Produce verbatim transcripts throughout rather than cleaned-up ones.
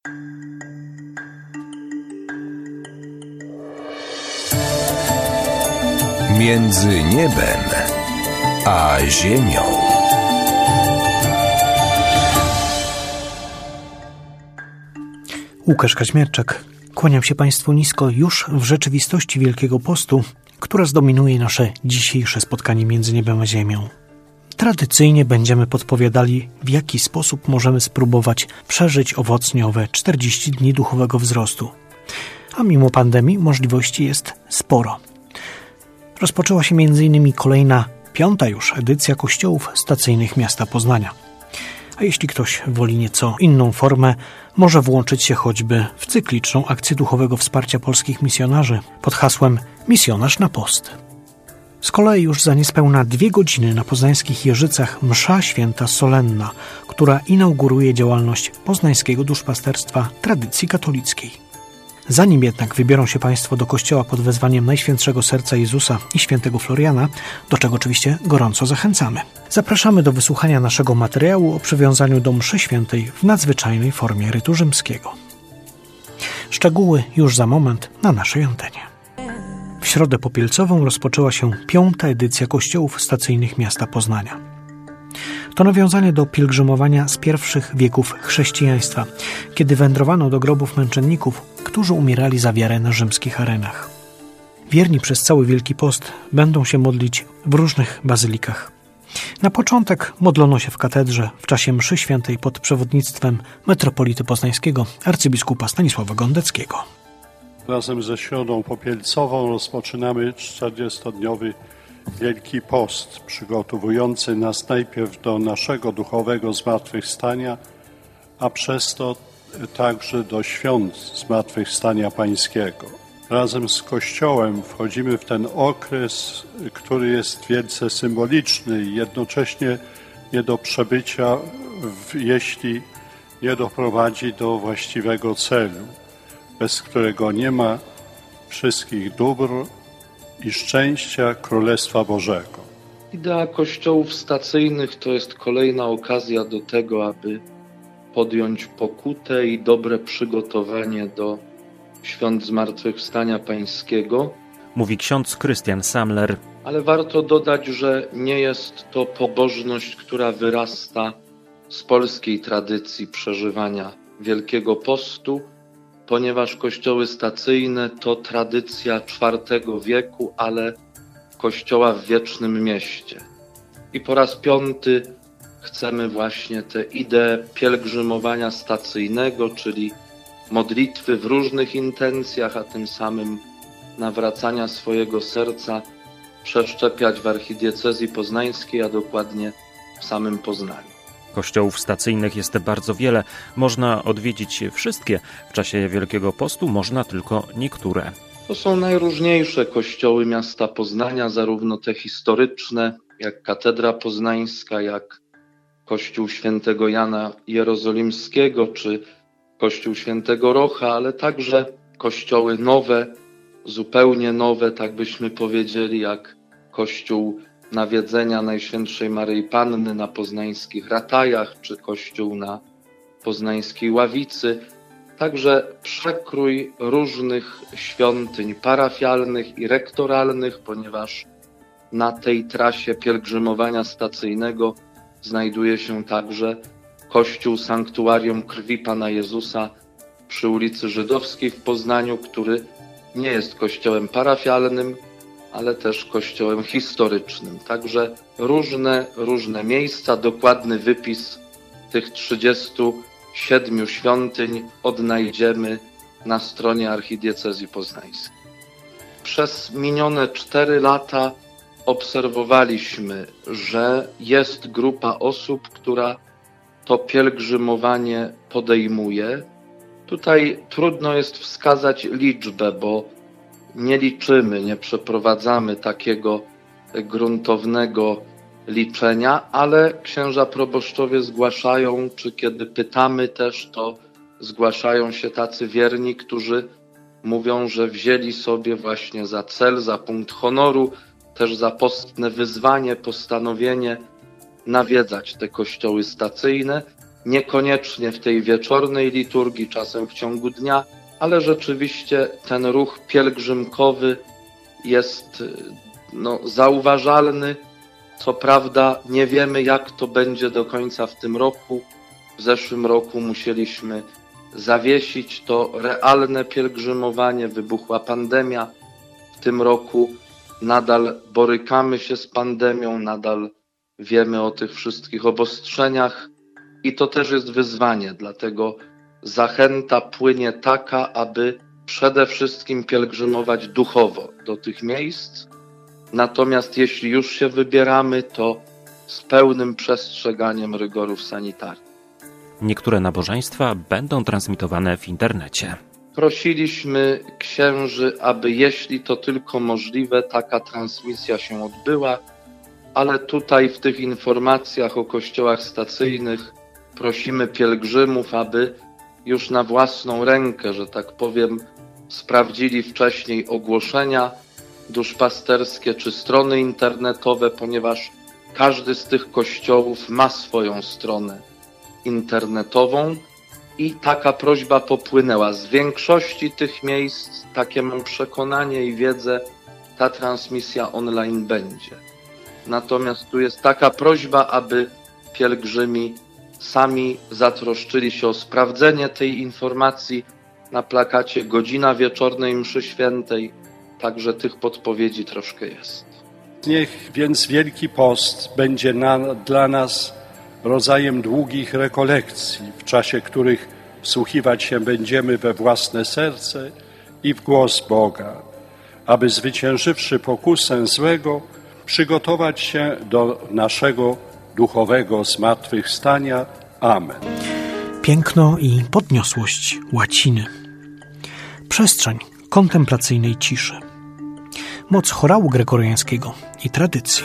Między niebem a ziemią. Łukasz Kaźmierczak. Kłaniam się Państwu nisko już w rzeczywistości Wielkiego Postu, która zdominuje nasze dzisiejsze spotkanie między niebem a ziemią. Tradycyjnie będziemy podpowiadali, w jaki sposób możemy spróbować przeżyć owocnie owe czterdzieści dni duchowego wzrostu. A mimo pandemii możliwości jest sporo. Rozpoczęła się między innymi kolejna, piąta już edycja kościołów stacyjnych miasta Poznania. A jeśli ktoś woli nieco inną formę, może włączyć się choćby w cykliczną akcję duchowego wsparcia polskich misjonarzy pod hasłem Misjonarz na post. Z kolei już za niespełna dwie godziny na poznańskich Jeżycach msza święta solenna, która inauguruje działalność poznańskiego duszpasterstwa tradycji katolickiej. Zanim jednak wybiorą się Państwo do kościoła pod wezwaniem Najświętszego Serca Jezusa i Świętego Floriana, do czego oczywiście gorąco zachęcamy, zapraszamy do wysłuchania naszego materiału o przywiązaniu do mszy świętej w nadzwyczajnej formie rytu rzymskiego. Szczegóły już za moment na naszej antenie. W środę popielcową rozpoczęła się piąta edycja kościołów stacyjnych miasta Poznania. To nawiązanie do pielgrzymowania z pierwszych wieków chrześcijaństwa, kiedy wędrowano do grobów męczenników, którzy umierali za wiarę na rzymskich arenach. Wierni przez cały Wielki Post będą się modlić w różnych bazylikach. Na początek modlono się w katedrze w czasie mszy świętej pod przewodnictwem metropolity poznańskiego arcybiskupa Stanisława Gondeckiego. Razem ze Środą Popielcową rozpoczynamy czterdziestodniowy Wielki Post, przygotowujący nas najpierw do naszego duchowego zmartwychwstania, a przez to także do świąt Zmartwychwstania Pańskiego. Razem z Kościołem wchodzimy w ten okres, który jest wielce symboliczny i jednocześnie nie do przebycia, jeśli nie doprowadzi do właściwego celu, bez którego nie ma wszystkich dóbr i szczęścia Królestwa Bożego. Idea kościołów stacyjnych to jest kolejna okazja do tego, aby podjąć pokutę i dobre przygotowanie do świąt Zmartwychwstania Pańskiego. Mówi ksiądz Krystian Samler. Ale warto dodać, że nie jest to pobożność, która wyrasta z polskiej tradycji przeżywania Wielkiego Postu, ponieważ kościoły stacyjne to tradycja czwartego wieku, ale kościoła w Wiecznym Mieście. I po raz piąty chcemy właśnie tę ideę pielgrzymowania stacyjnego, czyli modlitwy w różnych intencjach, a tym samym nawracania swojego serca, przeszczepiać w archidiecezji poznańskiej, a dokładnie w samym Poznaniu. Kościołów stacyjnych jest bardzo wiele. Można odwiedzić wszystkie w czasie Wielkiego Postu, można tylko niektóre. To są najróżniejsze kościoły miasta Poznania, zarówno te historyczne, jak Katedra Poznańska, jak Kościół Świętego Jana Jerozolimskiego, czy Kościół Świętego Rocha, ale także kościoły nowe, zupełnie nowe, tak byśmy powiedzieli, jak Kościół Nawiedzenia Najświętszej Maryi Panny na poznańskich Ratajach, czy Kościół na poznańskiej Ławicy. Także przekrój różnych świątyń parafialnych i rektoralnych, ponieważ na tej trasie pielgrzymowania stacyjnego znajduje się także Kościół Sanktuarium Krwi Pana Jezusa przy ulicy Żydowskiej w Poznaniu, który nie jest kościołem parafialnym, ale też kościołem historycznym. Także różne, różne miejsca, dokładny wypis tych trzydziestu siedmiu świątyń odnajdziemy na stronie archidiecezji poznańskiej. Przez minione cztery lata obserwowaliśmy, że jest grupa osób, która to pielgrzymowanie podejmuje. Tutaj trudno jest wskazać liczbę, bo nie liczymy, nie przeprowadzamy takiego gruntownego liczenia, ale księża proboszczowie zgłaszają, czy kiedy pytamy też, to zgłaszają się tacy wierni, którzy mówią, że wzięli sobie właśnie za cel, za punkt honoru, też za postne wyzwanie, postanowienie nawiedzać te kościoły stacyjne niekoniecznie w tej wieczornej liturgii, czasem w ciągu dnia, ale rzeczywiście ten ruch pielgrzymkowy jest no, zauważalny. Co prawda nie wiemy, jak to będzie do końca w tym roku. W zeszłym roku musieliśmy zawiesić to realne pielgrzymowanie, wybuchła pandemia. W tym roku nadal borykamy się z pandemią, nadal wiemy o tych wszystkich obostrzeniach i to też jest wyzwanie, dlatego zachęta płynie taka, aby przede wszystkim pielgrzymować duchowo do tych miejsc. Natomiast jeśli już się wybieramy, to z pełnym przestrzeganiem rygorów sanitarnych. Niektóre nabożeństwa będą transmitowane w internecie. Prosiliśmy księży, aby jeśli to tylko możliwe, taka transmisja się odbyła, ale tutaj w tych informacjach o kościołach stacyjnych prosimy pielgrzymów, aby już na własną rękę, że tak powiem, sprawdzili wcześniej ogłoszenia duszpasterskie czy strony internetowe, ponieważ każdy z tych kościołów ma swoją stronę internetową i taka prośba popłynęła. Z większości tych miejsc, takie mam przekonanie i wiedzę, ta transmisja online będzie. Natomiast tu jest taka prośba, aby pielgrzymi sami zatroszczyli się o sprawdzenie tej informacji na plakacie godzina wieczornej mszy świętej, także tych podpowiedzi troszkę jest. Niech więc Wielki Post będzie na, dla nas rodzajem długich rekolekcji, w czasie których wsłuchiwać się będziemy we własne serce i w głos Boga, aby zwyciężywszy pokusę złego, przygotować się do naszego duchowego zmartwychwstania. Amen. Piękno i podniosłość łaciny. Przestrzeń kontemplacyjnej ciszy. Moc chorału gregoriańskiego i tradycji.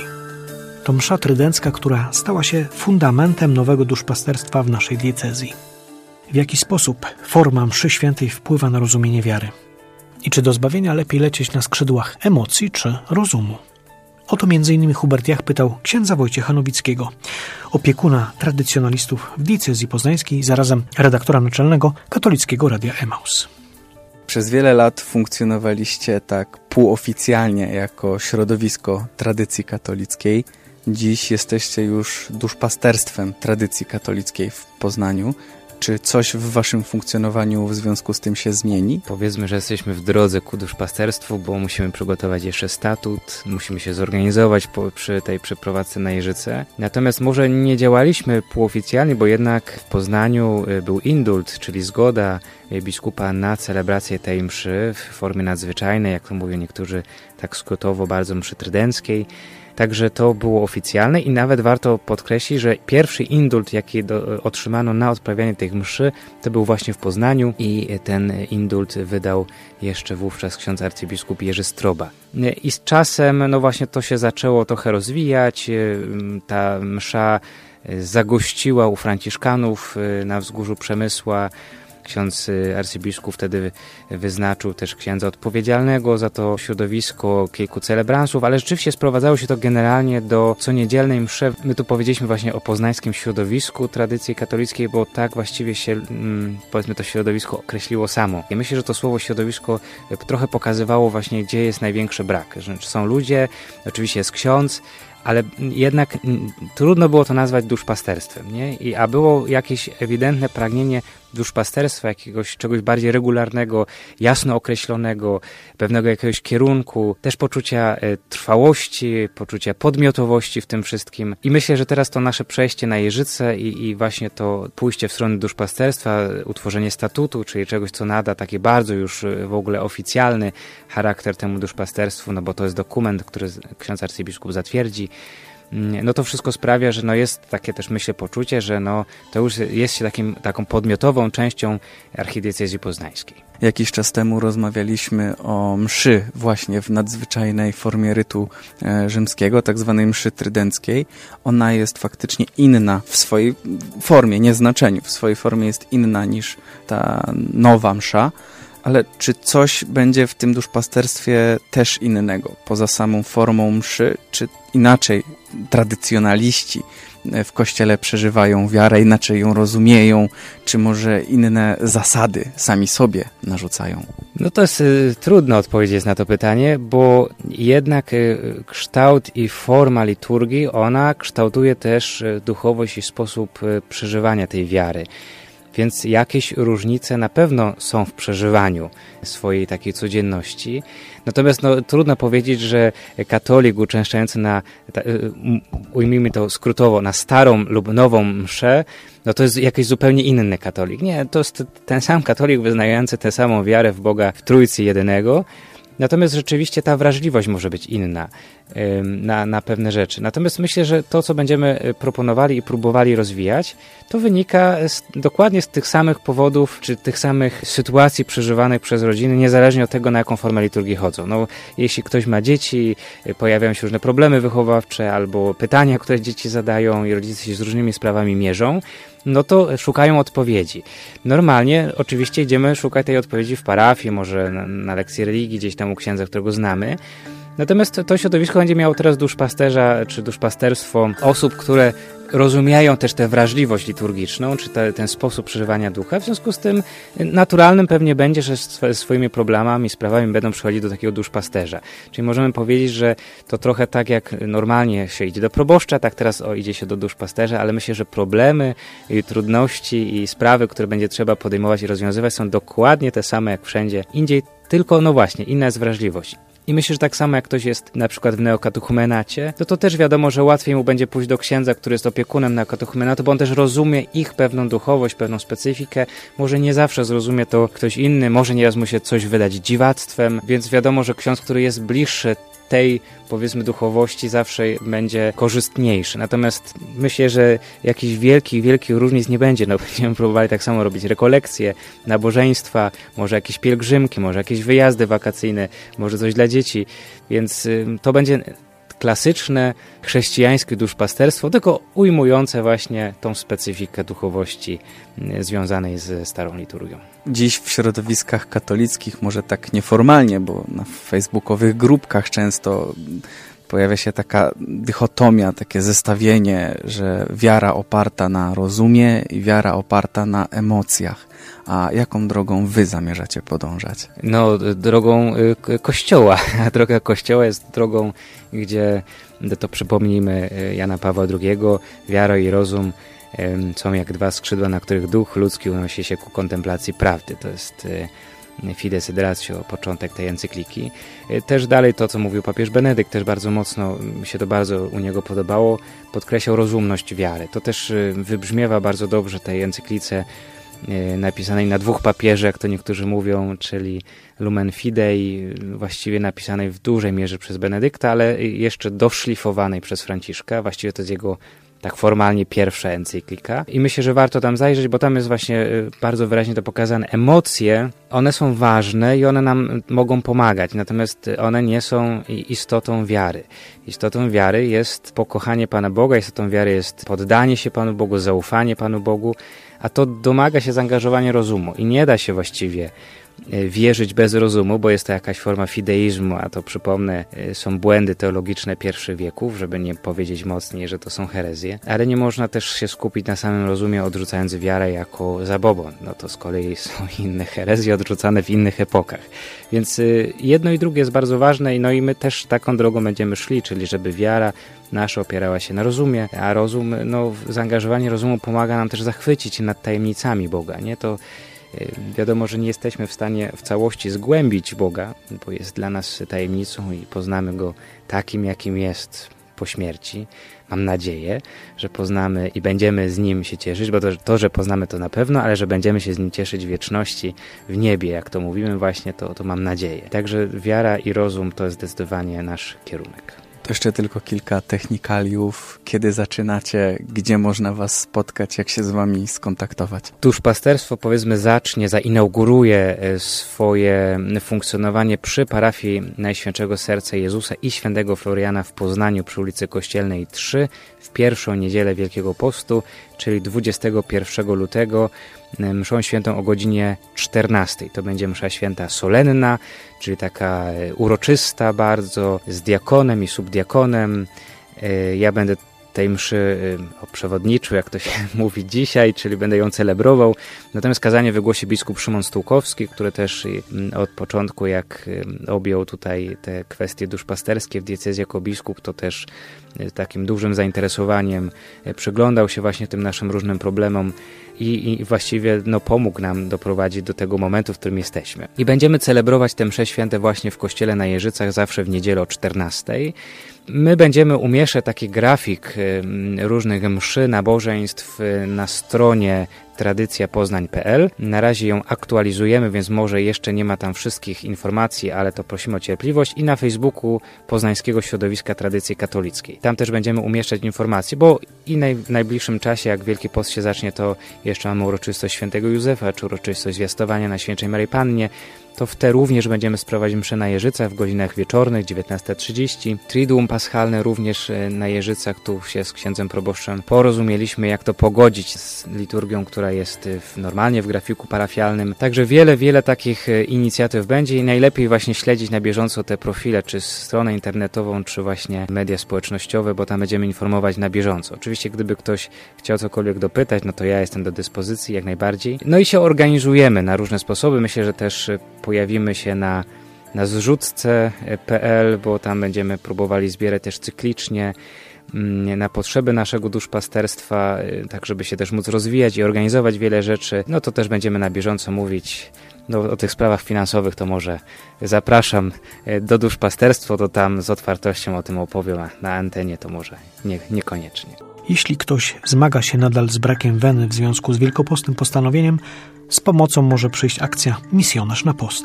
To msza trydencka, która stała się fundamentem nowego duszpasterstwa w naszej diecezji. W jaki sposób forma mszy świętej wpływa na rozumienie wiary? I czy do zbawienia lepiej lecieć na skrzydłach emocji czy rozumu? O to między innymi Hubert Jach pytał księdza Wojciecha Nowickiego, opiekuna tradycjonalistów w diecezji poznańskiej, zarazem redaktora naczelnego Katolickiego Radia Emaus. Przez wiele lat funkcjonowaliście tak półoficjalnie jako środowisko tradycji katolickiej. Dziś jesteście już duszpasterstwem tradycji katolickiej w Poznaniu. Czy coś w waszym funkcjonowaniu w związku z tym się zmieni? Powiedzmy, że jesteśmy w drodze ku duszpasterstwu, bo musimy przygotować jeszcze statut, musimy się zorganizować po, przy tej przeprowadzce na Jeżyce. Natomiast może nie działaliśmy półoficjalnie, bo jednak w Poznaniu był indult, czyli zgoda biskupa na celebrację tej mszy w formie nadzwyczajnej, jak to mówią niektórzy tak skrótowo, bardzo mszy trydenckiej. Także to było oficjalne i nawet warto podkreślić, że pierwszy indult, jaki do, otrzymano na odprawianie tych mszy, to był właśnie w Poznaniu i ten indult wydał jeszcze wówczas ksiądz arcybiskup Jerzy Stroba. I z czasem no właśnie to się zaczęło trochę rozwijać, ta msza zagościła u Franciszkanów na wzgórzu Przemysła. Ksiądz arcybiskup wtedy wyznaczył też księdza odpowiedzialnego za to środowisko, kilku celebransów, ale rzeczywiście sprowadzało się to generalnie do coniedzielnej mszy. My tu powiedzieliśmy właśnie o poznańskim środowisku tradycji katolickiej, bo tak właściwie się, powiedzmy, to środowisko określiło samo. Ja myślę, że to słowo środowisko trochę pokazywało właśnie, gdzie jest największy brak. Że są ludzie, oczywiście jest ksiądz, ale jednak trudno było to nazwać duszpasterstwem, nie? I, a było jakieś ewidentne pragnienie duszpasterstwa, jakiegoś czegoś bardziej regularnego, jasno określonego, pewnego jakiegoś kierunku, też poczucia e, trwałości, poczucia podmiotowości w tym wszystkim. I myślę, że teraz to nasze przejście na Jeżycę i, i właśnie to pójście w stronę duszpasterstwa, utworzenie statutu, czyli czegoś, co nada taki bardzo już w ogóle oficjalny charakter temu duszpasterstwu, no bo to jest dokument, który ksiądz arcybiskup zatwierdzi. No to wszystko sprawia, że no jest takie też, myślę, poczucie, że no to już jest się takim, taką podmiotową częścią archidiecezji poznańskiej. Jakiś czas temu rozmawialiśmy o mszy właśnie w nadzwyczajnej formie rytu e, rzymskiego, tak zwanej mszy trydenckiej. Ona jest faktycznie inna w swojej formie, nie znaczeniu. W swojej formie jest inna niż ta nowa msza. Ale czy coś będzie w tym duszpasterstwie też innego, poza samą formą mszy, czy inaczej tradycjonaliści w Kościele przeżywają wiarę, inaczej ją rozumieją, czy może inne zasady sami sobie narzucają? No to jest y, trudno odpowiedzieć na to pytanie, bo jednak y, kształt i forma liturgii, ona kształtuje też y, duchowość i sposób y, przeżywania tej wiary. Więc jakieś różnice na pewno są w przeżywaniu swojej takiej codzienności. Natomiast no, trudno powiedzieć, że katolik uczęszczający na, ta, ujmijmy to skrótowo, na starą lub nową mszę, no to jest jakiś zupełnie inny katolik. Nie, to jest ten sam katolik wyznający tę samą wiarę w Boga w Trójcy Jedynego. Natomiast rzeczywiście ta wrażliwość może być inna na, na pewne rzeczy. Natomiast myślę, że to, co będziemy proponowali i próbowali rozwijać, to wynika z, dokładnie z tych samych powodów, czy tych samych sytuacji przeżywanych przez rodziny, niezależnie od tego, na jaką formę liturgii chodzą. No, jeśli ktoś ma dzieci, pojawiają się różne problemy wychowawcze albo pytania, które dzieci zadają i rodzice się z różnymi sprawami mierzą, no to szukają odpowiedzi. Normalnie oczywiście idziemy szukać tej odpowiedzi w parafii, może na, na lekcji religii, gdzieś tam u księdza, którego znamy. Natomiast to środowisko będzie miało teraz duszpasterza czy duszpasterstwo osób, które rozumieją też tę wrażliwość liturgiczną, czy te, ten sposób przeżywania ducha. W związku z tym naturalnym pewnie będzie, że ze swoimi problemami, sprawami będą przychodzić do takiego duszpasterza. Czyli możemy powiedzieć, że to trochę tak jak normalnie się idzie do proboszcza, tak teraz o, idzie się do duszpasterza, ale myślę, że problemy i trudności i sprawy, które będzie trzeba podejmować i rozwiązywać, są dokładnie te same jak wszędzie indziej, tylko no właśnie, inna jest wrażliwość. I myślę, że tak samo jak ktoś jest na przykład w neokatechumenacie, to to też wiadomo, że łatwiej mu będzie pójść do księdza, który jest opiekunem neokatechumenatu, bo on też rozumie ich pewną duchowość, pewną specyfikę. Może nie zawsze zrozumie to ktoś inny, może nieraz mu się coś wydać dziwactwem, więc wiadomo, że ksiądz, który jest bliższy tej, powiedzmy, duchowości zawsze będzie korzystniejszy. Natomiast myślę, że jakichś wielkich, wielkich różnic nie będzie. No, będziemy próbowali tak samo robić rekolekcje, nabożeństwa, może jakieś pielgrzymki, może jakieś wyjazdy wakacyjne, może coś dla dzieci. Więc y, to będzie klasyczne chrześcijańskie duszpasterstwo, tylko ujmujące właśnie tą specyfikę duchowości y, związanej ze starą liturgią. Dziś w środowiskach katolickich, może tak nieformalnie, bo na facebookowych grupkach często pojawia się taka dychotomia, takie zestawienie, że wiara oparta na rozumie i wiara oparta na emocjach. A jaką drogą wy zamierzacie podążać? No, drogą y, Kościoła. A droga Kościoła jest drogą, gdzie, to przypomnijmy Jana Pawła drugiego, wiara i rozum są jak dwa skrzydła, na których duch ludzki unosi się ku kontemplacji prawdy. To jest Fides et Ratio, początek tej encykliki. Też dalej to, co mówił papież Benedykt, też bardzo mocno, mi się to bardzo u niego podobało, podkreślał rozumność wiary. To też wybrzmiewa bardzo dobrze tej encyklice napisanej na dwóch papieży, jak to niektórzy mówią, czyli Lumen Fidei, właściwie napisanej w dużej mierze przez Benedykta, ale jeszcze doszlifowanej przez Franciszka. Właściwie to jest jego tak formalnie pierwsza encyklika. I myślę, że warto tam zajrzeć, bo tam jest właśnie bardzo wyraźnie to pokazane. Emocje, one są ważne i one nam mogą pomagać, natomiast one nie są istotą wiary. Istotą wiary jest pokochanie Pana Boga, istotą wiary jest poddanie się Panu Bogu, zaufanie Panu Bogu, a to domaga się zaangażowania rozumu i nie da się właściwie wierzyć bez rozumu, bo jest to jakaś forma fideizmu, a to przypomnę, są błędy teologiczne pierwszych wieków, żeby nie powiedzieć mocniej, że to są herezje, ale nie można też się skupić na samym rozumie, odrzucając wiarę jako zabobon. No to z kolei są inne herezje odrzucane w innych epokach. Więc jedno i drugie jest bardzo ważne, no i my też taką drogą będziemy szli, czyli żeby wiara nasza opierała się na rozumie, a rozum, no zaangażowanie rozumu pomaga nam też zachwycić się nad tajemnicami Boga, nie? To wiadomo, że nie jesteśmy w stanie w całości zgłębić Boga, bo jest dla nas tajemnicą i poznamy Go takim, jakim jest po śmierci. Mam nadzieję, że poznamy i będziemy z Nim się cieszyć, bo to, to, że poznamy to na pewno, ale że będziemy się z Nim cieszyć w wieczności, w niebie, jak to mówimy właśnie, to, to mam nadzieję. Także wiara i rozum to jest zdecydowanie nasz kierunek. To jeszcze tylko kilka technikaliów. Kiedy zaczynacie? Gdzie można was spotkać? Jak się z wami skontaktować? Duszpasterstwo, powiedzmy, zacznie, zainauguruje swoje funkcjonowanie przy parafii Najświętszego Serca Jezusa i Świętego Floriana w Poznaniu przy ulicy Kościelnej trzy w pierwszą niedzielę Wielkiego Postu, czyli dwudziestego pierwszego lutego. mszą świętą o godzinie czternastej. To będzie msza święta solenna, czyli taka uroczysta bardzo, z diakonem i subdiakonem. Ja będę tej mszy przewodniczył, jak to się mówi dzisiaj, czyli będę ją celebrował. Natomiast kazanie wygłosi biskup Szymon Stułkowski, który też od początku, jak objął tutaj te kwestie duszpasterskie w diecezji jako biskup, to też takim dużym zainteresowaniem przyglądał się właśnie tym naszym różnym problemom i, i właściwie no, pomógł nam doprowadzić do tego momentu, w którym jesteśmy. I będziemy celebrować te msze święte właśnie w kościele na Jeżycach, zawsze w niedzielę o czternastej. My będziemy umieszczać taki grafik różnych mszy, nabożeństw na stronie tradycja poznań kropka p l. Na razie ją aktualizujemy, więc może jeszcze nie ma tam wszystkich informacji, ale to prosimy o cierpliwość. I na Facebooku Poznańskiego Środowiska Tradycji Katolickiej. Tam też będziemy umieszczać informacje, bo i naj, w najbliższym czasie, jak Wielki Post się zacznie, to jeszcze mamy uroczystość świętego Józefa, czy uroczystość zwiastowania na Świętej Maryi Pannie. To w te również będziemy sprawować mszę na Jeżycach w godzinach wieczornych, dziewiętnasta trzydzieści. Triduum paschalne również na Jeżycach. Tu się z księdzem proboszczem porozumieliśmy, jak to pogodzić z liturgią, która jest w, normalnie w grafiku parafialnym. Także wiele, wiele takich inicjatyw będzie i najlepiej właśnie śledzić na bieżąco te profile, czy stronę internetową, czy właśnie media społecznościowe, bo tam będziemy informować na bieżąco. Oczywiście, gdyby ktoś chciał cokolwiek dopytać, no to ja jestem do dyspozycji jak najbardziej. No i się organizujemy na różne sposoby. Myślę, że też pojawimy się na, na zrzutce kropka p l, bo tam będziemy próbowali zbierać też cyklicznie na potrzeby naszego duszpasterstwa, tak żeby się też móc rozwijać i organizować wiele rzeczy. No to też będziemy na bieżąco mówić no, o tych sprawach finansowych, to może zapraszam do duszpasterstwa, to tam z otwartością o tym opowiem, a na antenie to może nie, niekoniecznie. Jeśli ktoś zmaga się nadal z brakiem weny w związku z wielkopostnym postanowieniem, z pomocą może przyjść akcja Misjonarz na post.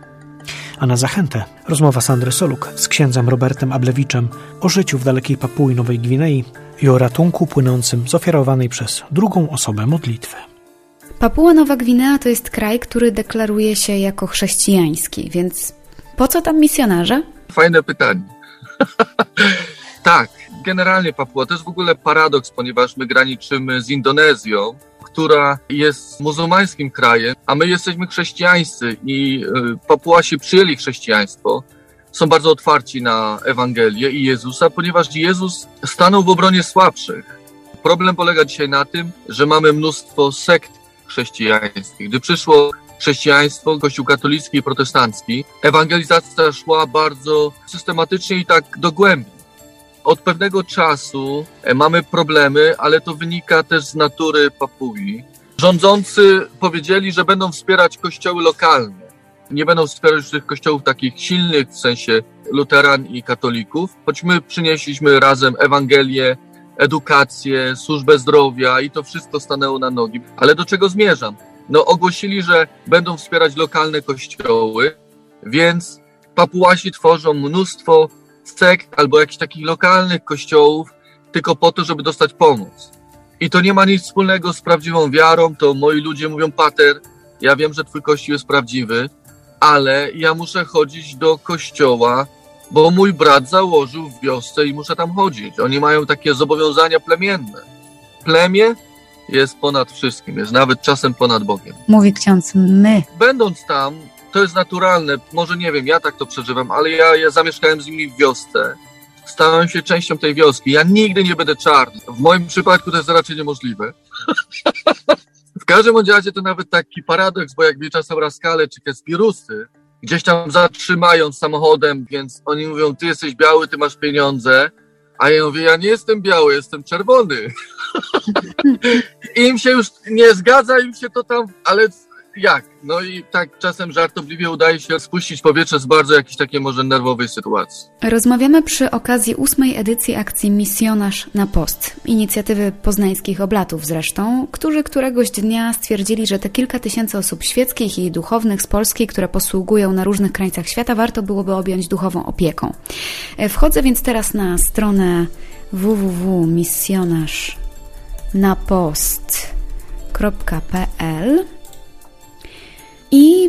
A na zachętę rozmowa Sandry Soluk z księdzem Robertem Ablewiczem o życiu w dalekiej Papui Nowej Gwinei i o ratunku płynącym z ofiarowanej przez drugą osobę modlitwy. Papua Nowa Gwinea to jest kraj, który deklaruje się jako chrześcijański, więc po co tam misjonarze? Fajne pytanie. Tak, generalnie Papua to jest w ogóle paradoks, ponieważ my graniczymy z Indonezją, która jest muzułmańskim krajem, a my jesteśmy chrześcijańscy i Papuasi przyjęli chrześcijaństwo. Są bardzo otwarci na Ewangelię i Jezusa, ponieważ Jezus stanął w obronie słabszych. Problem polega dzisiaj na tym, że mamy mnóstwo sekt chrześcijańskich. Gdy przyszło chrześcijaństwo, Kościół katolicki i protestancki, ewangelizacja szła bardzo systematycznie i tak dogłębnie. Od pewnego czasu mamy problemy, ale to wynika też z natury Papui. Rządzący powiedzieli, że będą wspierać kościoły lokalne. Nie będą wspierać już tych kościołów takich silnych, w sensie luteran i katolików, choć my przynieśliśmy razem Ewangelię, edukację, służbę zdrowia i to wszystko stanęło na nogi. Ale do czego zmierzam? No ogłosili, że będą wspierać lokalne kościoły, więc Papuasi tworzą mnóstwo sekt albo jakichś takich lokalnych kościołów tylko po to, żeby dostać pomoc. I to nie ma nic wspólnego z prawdziwą wiarą, to moi ludzie mówią: pater, ja wiem, że twój kościół jest prawdziwy, ale ja muszę chodzić do kościoła, bo mój brat założył w wiosce i muszę tam chodzić. Oni mają takie zobowiązania plemienne. Plemię jest ponad wszystkim, jest nawet czasem ponad Bogiem. Mówi ksiądz my. Będąc tam, to jest naturalne, może nie wiem, ja tak to przeżywam, ale ja, ja zamieszkałem z nimi w wiosce, stałem się częścią tej wioski, ja nigdy nie będę czarny. W moim przypadku to jest raczej niemożliwe. W każdym razie to nawet taki paradoks, bo jak mnie czasem Raskale czy Kespirusy gdzieś tam zatrzymają samochodem, więc oni mówią: ty jesteś biały, ty masz pieniądze, a ja mówię: ja nie jestem biały, jestem czerwony. I im się już nie zgadza, im się to tam, ale jak? No i tak czasem żartobliwie udaje się spuścić powietrze z bardzo jakiejś takiej może nerwowej sytuacji. Rozmawiamy przy okazji ósmej edycji akcji Misjonarz na post, inicjatywy poznańskich oblatów zresztą, którzy któregoś dnia stwierdzili, że te kilka tysięcy osób świeckich i duchownych z Polski, które posługują na różnych krańcach świata, warto byłoby objąć duchową opieką. Wchodzę więc teraz na stronę w w w kropka misjonarz na post kropka p l i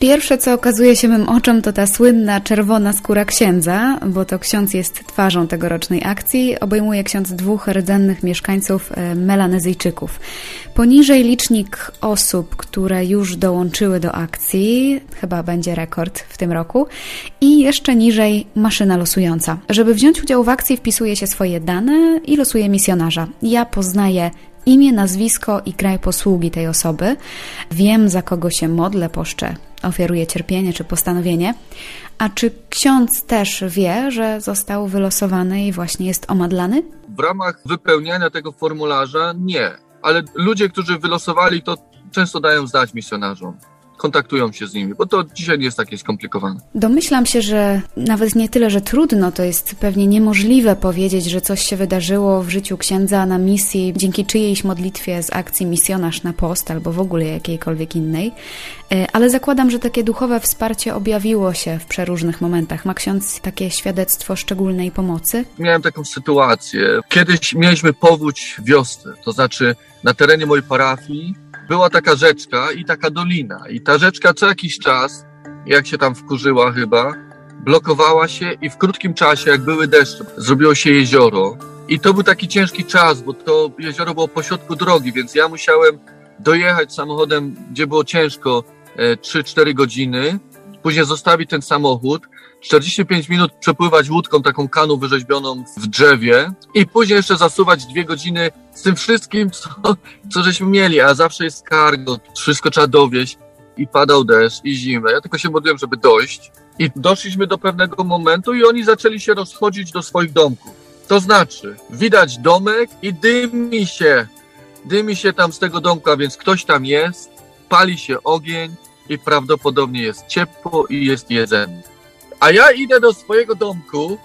Pierwsze, co okazuje się mym oczom, to ta słynna czerwona skóra księdza, bo to ksiądz jest twarzą tegorocznej akcji. Obejmuje ksiądz dwóch rdzennych mieszkańców Melanezyjczyków. Poniżej licznik osób, które już dołączyły do akcji, chyba będzie rekord w tym roku, i jeszcze niżej maszyna losująca. Żeby wziąć udział w akcji, wpisuje się swoje dane i losuje misjonarza. Ja poznaję imię, nazwisko i kraj posługi tej osoby. Wiem, za kogo się modlę, poszczę, ofiaruję cierpienie czy postanowienie. A czy ksiądz też wie, że został wylosowany i właśnie jest omadlany? W ramach wypełniania tego formularza nie, ale ludzie, którzy wylosowali, to często dają znać misjonarzom. Kontaktują się z nimi, bo to dzisiaj nie jest takie skomplikowane. Domyślam się, że nawet nie tyle, że trudno, to jest pewnie niemożliwe powiedzieć, że coś się wydarzyło w życiu księdza na misji, dzięki czyjejś modlitwie z akcji Misjonarz na Post albo w ogóle jakiejkolwiek innej, ale zakładam, że takie duchowe wsparcie objawiło się w przeróżnych momentach. Ma ksiądz takie świadectwo szczególnej pomocy? Miałem taką sytuację. Kiedyś mieliśmy powódź w wiosce, to znaczy na terenie mojej parafii była taka rzeczka i taka dolina. I ta rzeczka co jakiś czas, jak się tam wkurzyła chyba, blokowała się i w krótkim czasie, jak były deszcze, zrobiło się jezioro. I to był taki ciężki czas, bo to jezioro było pośrodku drogi, więc ja musiałem dojechać samochodem, gdzie było ciężko, trzy cztery godziny. Później zostawić ten samochód, czterdzieści pięć minut przepływać łódką, taką kanu wyrzeźbioną w drzewie i później jeszcze zasuwać dwie godziny z tym wszystkim, co, co żeśmy mieli, a zawsze jest cargo, wszystko trzeba dowieźć i padał deszcz i zimę. Ja tylko się modliłem, żeby dojść i doszliśmy do pewnego momentu i oni zaczęli się rozchodzić do swoich domków. To znaczy, widać domek i dymi się, dymi się tam z tego domku, a więc ktoś tam jest, pali się ogień i prawdopodobnie jest ciepło i jest jedzenie. A ja idę do swojego domku,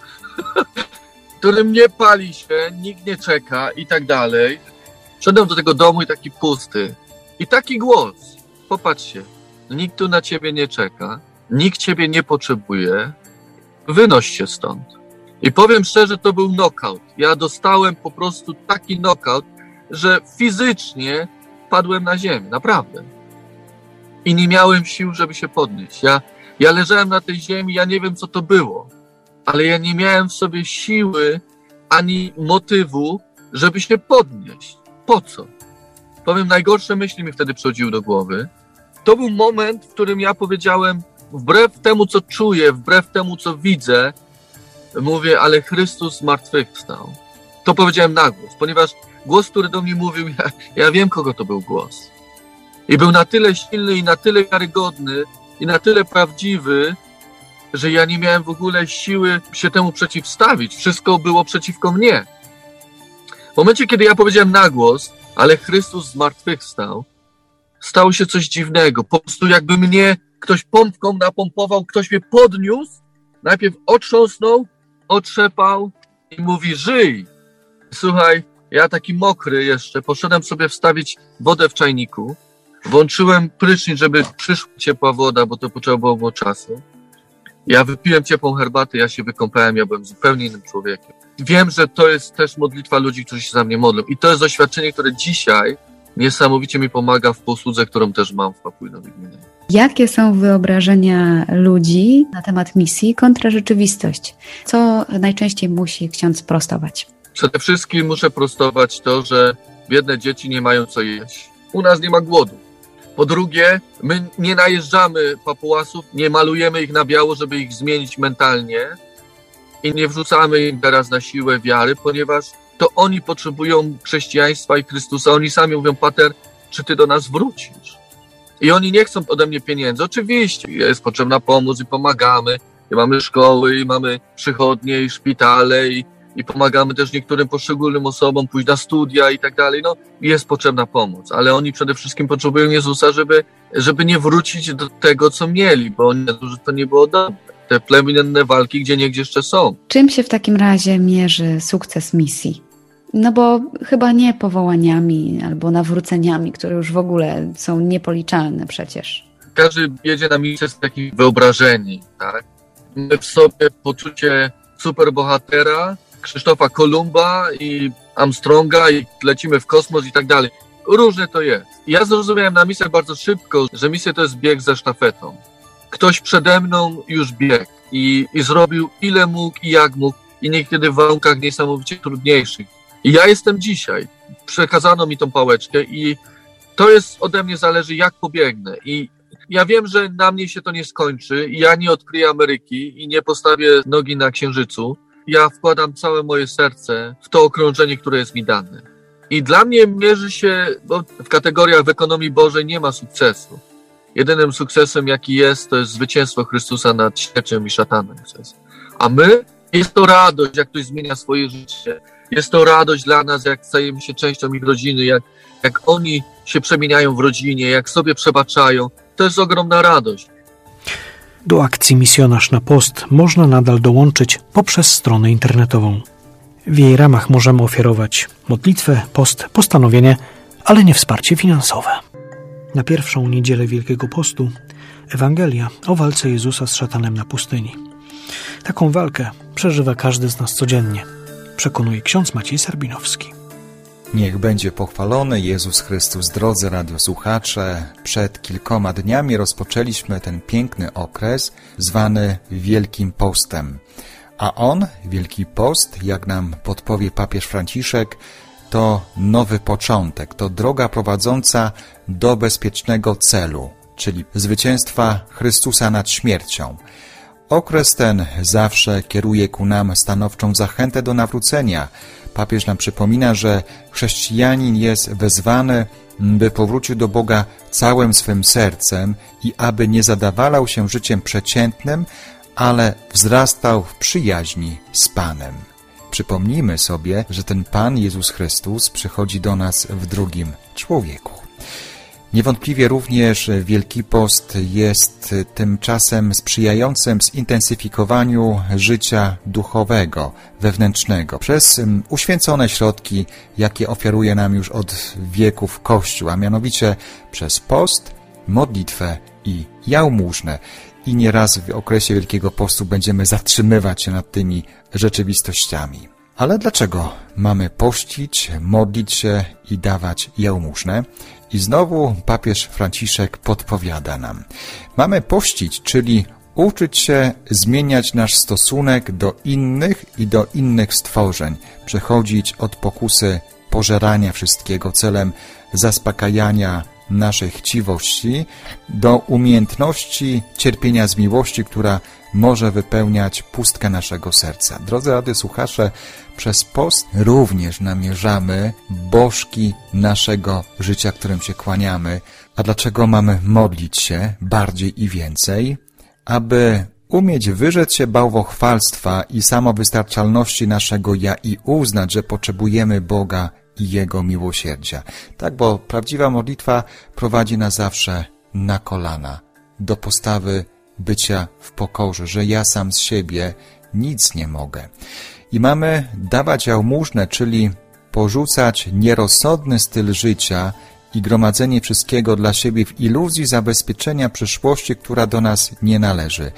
w którym nie pali się, nikt nie czeka i tak dalej. Wszedłem do tego domu i taki pusty. I taki głos. Popatrzcie, nikt tu na ciebie nie czeka, nikt ciebie nie potrzebuje, wynoś się stąd. I powiem szczerze, to był knockout. Ja dostałem po prostu taki knockout, że fizycznie padłem na ziemię, naprawdę. I nie miałem sił, żeby się podnieść. Ja Ja leżałem na tej ziemi, ja nie wiem, co to było, ale ja nie miałem w sobie siły ani motywu, żeby się podnieść. Po co? Powiem, najgorsze myśli mi wtedy przychodziły do głowy. To był moment, w którym ja powiedziałem, wbrew temu, co czuję, wbrew temu, co widzę, mówię, ale Chrystus zmartwychwstał. To powiedziałem na głos, ponieważ głos, który do mnie mówił, ja, ja wiem, kogo to był głos. I był na tyle silny i na tyle wiarygodny, i na tyle prawdziwy, że ja nie miałem w ogóle siły się temu przeciwstawić. Wszystko było przeciwko mnie. W momencie, kiedy ja powiedziałem na głos, ale Chrystus zmartwychwstał, stało się coś dziwnego. Po prostu jakby mnie ktoś pompką napompował, ktoś mnie podniósł, najpierw otrząsnął, otrzepał i mówi, żyj. Słuchaj, ja taki mokry jeszcze, poszedłem sobie wstawić wodę w czajniku, włączyłem prysznic, żeby przyszła ciepła woda, bo to potrzebowało było czasu. Ja wypiłem ciepłą herbatę, ja się wykąpałem, ja byłem zupełnie innym człowiekiem. Wiem, że to jest też modlitwa ludzi, którzy się za mnie modlą. I to jest doświadczenie, które dzisiaj niesamowicie mi pomaga w posłudze, którą też mam w Papui Nowej Gwinei. Jakie są wyobrażenia ludzi na temat misji kontra rzeczywistość? Co najczęściej musi ksiądz prostować? Przede wszystkim muszę prostować to, że biedne dzieci nie mają co jeść. U nas nie ma głodu. Po drugie, my nie najeżdżamy papuasów, nie malujemy ich na biało, żeby ich zmienić mentalnie i nie wrzucamy im teraz na siłę wiary, ponieważ to oni potrzebują chrześcijaństwa i Chrystusa. Oni sami mówią, Pater, czy ty do nas wrócisz? I oni nie chcą ode mnie pieniędzy. Oczywiście jest potrzebna pomoc i pomagamy. I mamy szkoły, i mamy przychodnie, i szpitale, i, i pomagamy też niektórym poszczególnym osobom pójść na studia i tak dalej. No, jest potrzebna pomoc, ale oni przede wszystkim potrzebują Jezusa, żeby, żeby nie wrócić do tego, co mieli, bo oni, że to nie było dobre. Te plemienne walki gdzie niegdzie jeszcze są. Czym się w takim razie mierzy sukces misji? No bo chyba nie powołaniami albo nawróceniami, które już w ogóle są niepoliczalne przecież. Każdy jedzie na misję z takimi wyobrażeni, tak? My w sobie poczucie superbohatera, Krzysztofa Kolumba i Armstronga i lecimy w kosmos i tak dalej. Różne to jest. Ja zrozumiałem na misję bardzo szybko, że misja to jest bieg ze sztafetą. ktoś przede mną już biegł i, i zrobił ile mógł i jak mógł i niekiedy w warunkach niesamowicie trudniejszych. I ja jestem dzisiaj. Przekazano mi tą pałeczkę i to jest ode mnie zależy, jak pobiegnę. I ja wiem, że na mnie się to nie skończy i ja nie odkryję Ameryki i nie postawię nogi na Księżycu. Ja wkładam całe moje serce w to okrążenie, które jest mi dane. I dla mnie mierzy się, bo w kategoriach w ekonomii Bożej nie ma sukcesu. Jedynym sukcesem, jaki jest, to jest zwycięstwo Chrystusa nad śmiercią i szatanem. A my, jest to radość, jak ktoś zmienia swoje życie. Jest to radość dla nas, jak stajemy się częścią ich rodziny, jak, jak oni się przemieniają w rodzinie, jak sobie przebaczają. To jest ogromna radość. Do akcji Misjonarz na Post można nadal dołączyć poprzez stronę internetową. W jej ramach możemy ofiarować modlitwę, post, postanowienie, ale nie wsparcie finansowe. Na pierwszą niedzielę Wielkiego Postu Ewangelia o walce Jezusa z szatanem na pustyni. Taką walkę przeżywa każdy z nas codziennie, przekonuje ksiądz Maciej Sarbinowski. Niech będzie pochwalony Jezus Chrystus. Drodzy radiosłuchacze, przed kilkoma dniami rozpoczęliśmy ten piękny okres zwany Wielkim Postem. A on, Wielki Post, jak nam podpowie papież Franciszek, to nowy początek, to droga prowadząca do bezpiecznego celu, czyli zwycięstwa Chrystusa nad śmiercią. Okres ten zawsze kieruje ku nam stanowczą zachętę do nawrócenia. Papież nam przypomina, że chrześcijanin jest wezwany, by powrócił do Boga całym swym sercem i aby nie zadawalał się życiem przeciętnym, ale wzrastał w przyjaźni z Panem. Przypomnijmy sobie, że ten Pan Jezus Chrystus przychodzi do nas w drugim człowieku. Niewątpliwie również Wielki Post jest tym czasem sprzyjającym zintensyfikowaniu życia duchowego, wewnętrznego, przez uświęcone środki, jakie ofiaruje nam już od wieków Kościół, a mianowicie przez post, modlitwę i jałmużnę. I nieraz w okresie Wielkiego Postu będziemy zatrzymywać się nad tymi rzeczywistościami. Ale dlaczego mamy pościć, modlić się i dawać jałmużnę? I znowu papież Franciszek podpowiada nam. Mamy pościć, czyli uczyć się zmieniać nasz stosunek do innych i do innych stworzeń, przechodzić od pokusy pożerania wszystkiego celem zaspokajania naszej chciwości do umiejętności cierpienia z miłości, która może wypełniać pustkę naszego serca. Drodzy radiosłuchacze, przez post również namierzamy bożki naszego życia, którym się kłaniamy. A dlaczego mamy modlić się bardziej i więcej? Aby umieć wyrzec się bałwochwalstwa i samowystarczalności naszego ja i uznać, że potrzebujemy Boga i Jego miłosierdzia. Tak, bo prawdziwa modlitwa prowadzi nas zawsze na kolana, do postawy bycia w pokorze, że ja sam z siebie nic nie mogę. I mamy dawać jałmużnę, czyli porzucać nierozsądny styl życia i gromadzenie wszystkiego dla siebie w iluzji zabezpieczenia przyszłości, która do nas nie należy.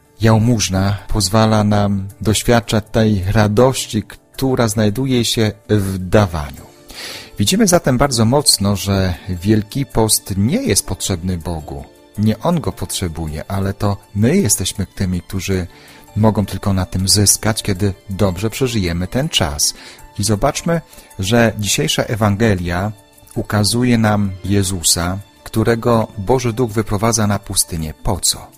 Jałmużna pozwala nam doświadczać tej radości, która znajduje się w dawaniu. Widzimy zatem bardzo mocno, że Wielki Post nie jest potrzebny Bogu. Nie On go potrzebuje, ale to my jesteśmy tymi, którzy mogą tylko na tym zyskać, kiedy dobrze przeżyjemy ten czas. I zobaczmy, że dzisiejsza Ewangelia ukazuje nam Jezusa, którego Boży Duch wyprowadza na pustynię. Po co?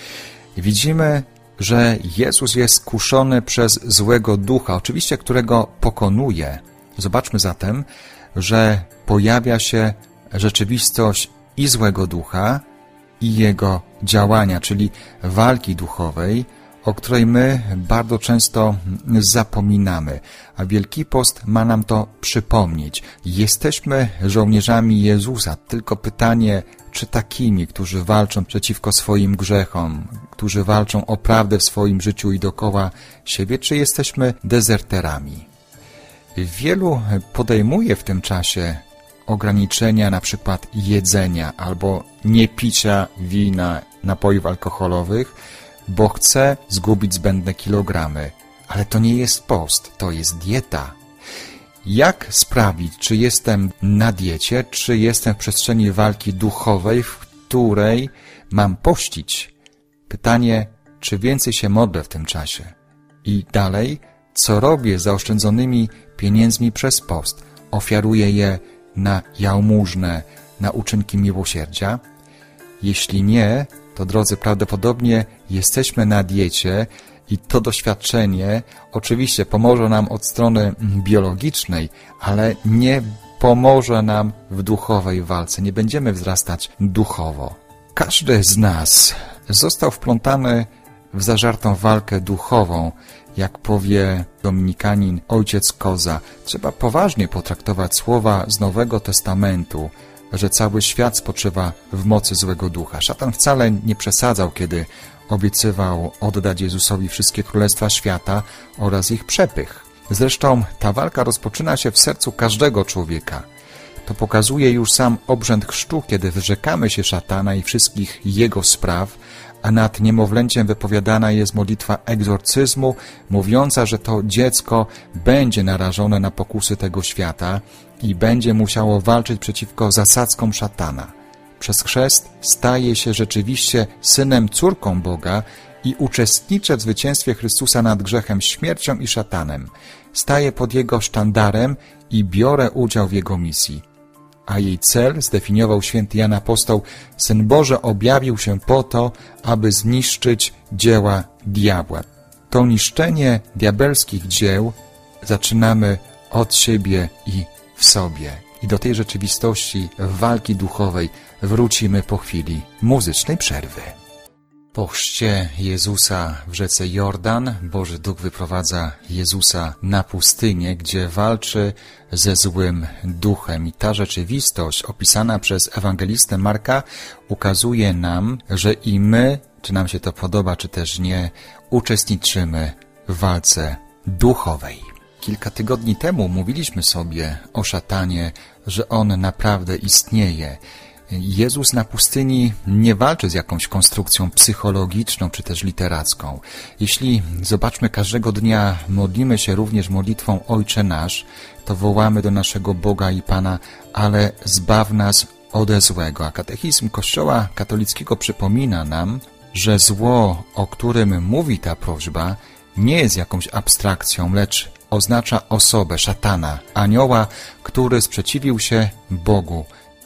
Widzimy, że Jezus jest kuszony przez złego ducha, oczywiście którego pokonuje. Zobaczmy zatem, że pojawia się rzeczywistość i złego ducha, i jego działania, czyli walki duchowej, o której my bardzo często zapominamy. A Wielki Post ma nam to przypomnieć. Jesteśmy żołnierzami Jezusa, tylko pytanie, czy takimi, którzy walczą przeciwko swoim grzechom, którzy walczą o prawdę w swoim życiu i dookoła siebie, czy jesteśmy dezerterami. Wielu podejmuje w tym czasie ograniczenia na przykład jedzenia albo niepicia wina, napojów alkoholowych, bo chce zgubić zbędne kilogramy. Ale to nie jest post, to jest dieta. Jak sprawić, czy jestem na diecie, czy jestem w przestrzeni walki duchowej, w której mam pościć? Pytanie, czy więcej się modlę w tym czasie? I dalej, co robię z zaoszczędzonymi pieniędzmi przez post? Ofiaruję je na jałmużnę, na uczynki miłosierdzia? Jeśli nie, to drodzy, prawdopodobnie jesteśmy na diecie i to doświadczenie oczywiście pomoże nam od strony biologicznej, ale nie pomoże nam w duchowej walce. Nie będziemy wzrastać duchowo. Każdy z nas został wplątany w zażartą walkę duchową, jak powie dominikanin ojciec Koza. Trzeba poważnie potraktować słowa z Nowego Testamentu, że cały świat spoczywa w mocy złego ducha. Szatan wcale nie przesadzał, kiedy obiecywał oddać Jezusowi wszystkie królestwa świata oraz ich przepych. Zresztą ta walka rozpoczyna się w sercu każdego człowieka. To pokazuje już sam obrzęd chrztu, kiedy wyrzekamy się szatana i wszystkich jego spraw, a nad niemowlęciem wypowiadana jest modlitwa egzorcyzmu, mówiąca, że to dziecko będzie narażone na pokusy tego świata i będzie musiało walczyć przeciwko zasadzkom szatana. Przez chrzest staje się rzeczywiście synem, córką Boga i uczestniczy w zwycięstwie Chrystusa nad grzechem, śmiercią i szatanem. Staje pod Jego sztandarem i biorę udział w Jego misji. A jej cel zdefiniował święty Jan Apostoł: Syn Boży objawił się po to, aby zniszczyć dzieła diabła. To niszczenie diabelskich dzieł zaczynamy od siebie i w sobie. I do tej rzeczywistości walki duchowej wrócimy po chwili muzycznej przerwy. Po chrzcie Jezusa w rzece Jordan Boży Duch wyprowadza Jezusa na pustynię, gdzie walczy ze złym duchem. I ta rzeczywistość opisana przez ewangelistę Marka ukazuje nam, że i my, czy nam się to podoba, czy też nie, uczestniczymy w walce duchowej. Kilka tygodni temu mówiliśmy sobie o szatanie, że on naprawdę istnieje. Jezus na pustyni nie walczy z jakąś konstrukcją psychologiczną czy też literacką. Jeśli, zobaczmy, każdego dnia modlimy się również modlitwą Ojcze Nasz, to wołamy do naszego Boga i Pana: ale zbaw nas ode złego. A katechizm Kościoła katolickiego przypomina nam, że zło, o którym mówi ta prośba, nie jest jakąś abstrakcją, lecz oznacza osobę, szatana, anioła, który sprzeciwił się Bogu.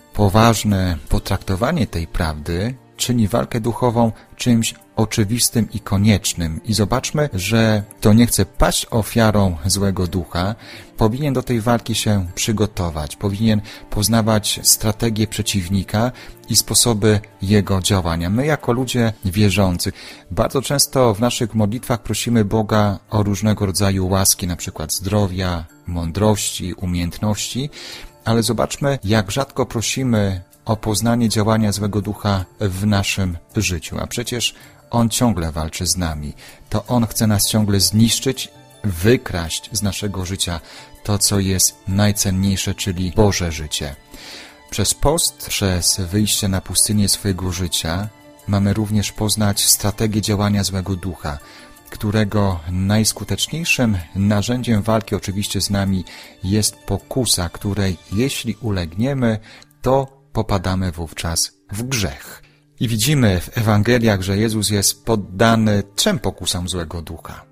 Poważne potraktowanie tej prawdy czyni walkę duchową czymś oczywistym i koniecznym. I zobaczmy, że kto nie chce paść ofiarą złego ducha, powinien do tej walki się przygotować, powinien poznawać strategię przeciwnika i sposoby jego działania. My jako ludzie wierzący bardzo często w naszych modlitwach prosimy Boga o różnego rodzaju łaski, na przykład zdrowia, mądrości, umiejętności, ale zobaczmy, jak rzadko prosimy o poznanie działania złego ducha w naszym życiu. A przecież on ciągle walczy z nami. To on chce nas ciągle zniszczyć, wykraść z naszego życia to, co jest najcenniejsze, czyli Boże życie. Przez post, przez wyjście na pustynię swojego życia mamy również poznać strategię działania złego ducha, którego najskuteczniejszym narzędziem walki oczywiście z nami jest pokusa, której jeśli ulegniemy, to popadamy wówczas w grzech. I widzimy w Ewangeliach, że Jezus jest poddany trzem pokusom złego ducha.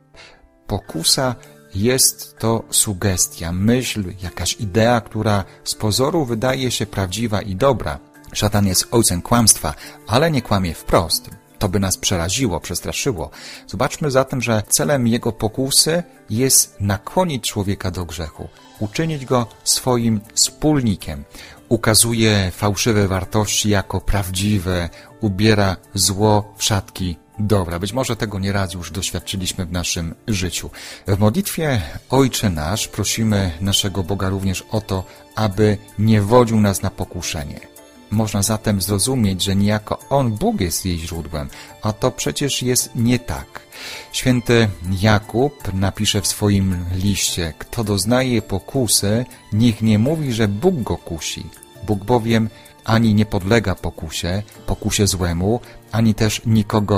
Pokusa jest to sugestia, myśl, jakaś idea, która z pozoru wydaje się prawdziwa i dobra. Szatan jest ojcem kłamstwa, ale nie kłamie wprost. To by nas przeraziło, przestraszyło. Zobaczmy zatem, że celem jego pokusy jest nakłonić człowieka do grzechu, uczynić go swoim wspólnikiem. Ukazuje fałszywe wartości jako prawdziwe, ubiera zło w szatki dobra. Być może tego nieraz już doświadczyliśmy w naszym życiu. W modlitwie Ojcze Nasz prosimy naszego Boga również o to, aby nie wodził nas na pokuszenie. Można zatem zrozumieć, że niejako On, Bóg, jest jej źródłem, a to przecież jest nie tak. Święty Jakub napisze w swoim liście: kto doznaje pokusy, niech nie mówi, że Bóg go kusi. Bóg bowiem ani nie podlega pokusie, pokusie złemu, ani też nikogo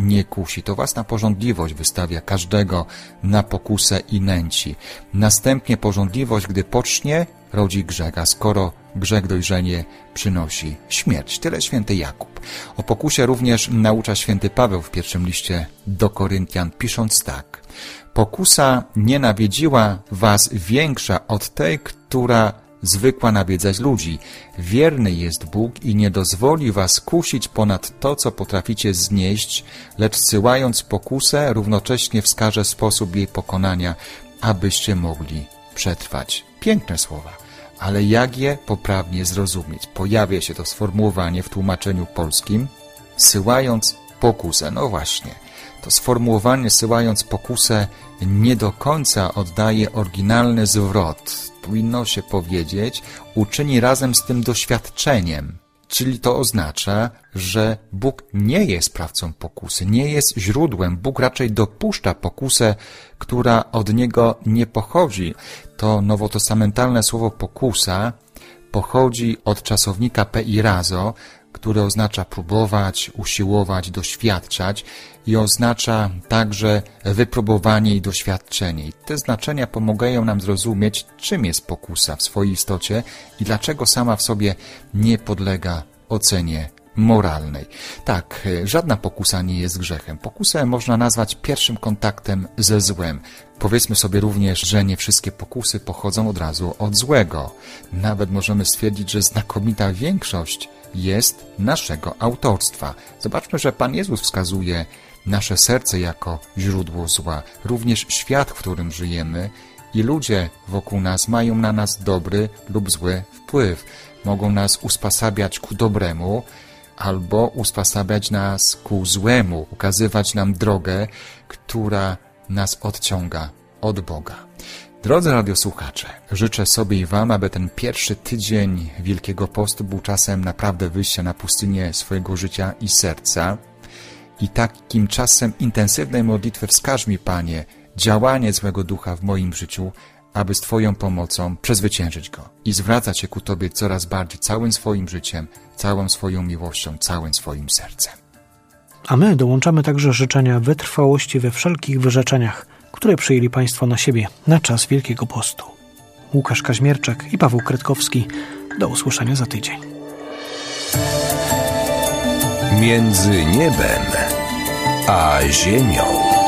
nie kusi. To własna pożądliwość wystawia każdego na pokusę i nęci. Następnie pożądliwość, gdy pocznie, rodzi grzech, a skoro grzech dojrzenie, przynosi śmierć. Tyle święty Jakub. O pokusie również naucza święty Paweł w pierwszym liście do Koryntian, pisząc tak. Pokusa nie nawiedziła was większa od tej, która zwykła nawiedzać ludzi. Wierny jest Bóg i nie dozwoli was kusić ponad to, co potraficie znieść, lecz zsyłając pokusę, równocześnie wskaże sposób jej pokonania, abyście mogli przetrwać. Piękne słowa, ale jak je poprawnie zrozumieć? Pojawia się to sformułowanie w tłumaczeniu polskim, zsyłając pokusę. No właśnie, to sformułowanie zsyłając pokusę nie do końca oddaje oryginalny zwrot. Powinno się powiedzieć, uczyni razem z tym doświadczeniem. Czyli to oznacza, że Bóg nie jest sprawcą pokusy, nie jest źródłem. Bóg raczej dopuszcza pokusę, która od Niego nie pochodzi. To nowotestamentalne słowo pokusa pochodzi od czasownika peirazo, które oznacza próbować, usiłować, doświadczać i oznacza także wypróbowanie i doświadczenie. I te znaczenia pomagają nam zrozumieć, czym jest pokusa w swojej istocie i dlaczego sama w sobie nie podlega ocenie moralnej. Tak, żadna pokusa nie jest grzechem. Pokusę można nazwać pierwszym kontaktem ze złem. Powiedzmy sobie również, że nie wszystkie pokusy pochodzą od razu od złego. Nawet możemy stwierdzić, że znakomita większość jest naszego autorstwa. Zobaczmy, że Pan Jezus wskazuje nasze serce jako źródło zła. Również świat, w którym żyjemy i ludzie wokół nas mają na nas dobry lub zły wpływ. Mogą nas usposabiać ku dobremu albo usposabiać nas ku złemu, ukazywać nam drogę, która nas odciąga od Boga. Drodzy radiosłuchacze, życzę sobie i Wam, aby ten pierwszy tydzień Wielkiego Postu był czasem naprawdę wyjścia na pustynię swojego życia i serca. I takim czasem intensywnej modlitwy wskaż mi, Panie, działanie złego ducha w moim życiu, aby z Twoją pomocą przezwyciężyć go i zwracać się ku Tobie coraz bardziej całym swoim życiem, całą swoją miłością, całym swoim sercem. A my dołączamy także życzenia wytrwałości we wszelkich wyrzeczeniach, które przyjęli Państwo na siebie na czas Wielkiego Postu. Łukasz Kaźmierczak i Paweł Kretkowski. Do usłyszenia za tydzień. Między niebem a ziemią.